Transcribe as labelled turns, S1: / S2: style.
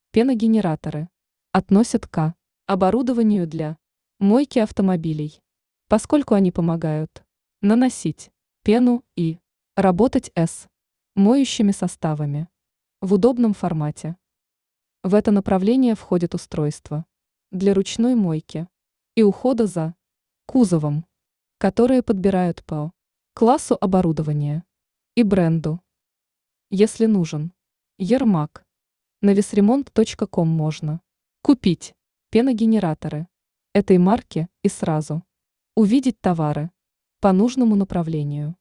S1: Пеногенераторы относят к оборудованию для мойки автомобилей, поскольку они помогают наносить пену и работать с моющими составами в удобном формате. В это направление входит устройство для ручной мойки и ухода за кузовом, которые подбирают по классу оборудования и бренду. Если нужен Ермак, на весремонт.ком можно купить пеногенераторы этой марки и сразу увидеть товары по нужному направлению.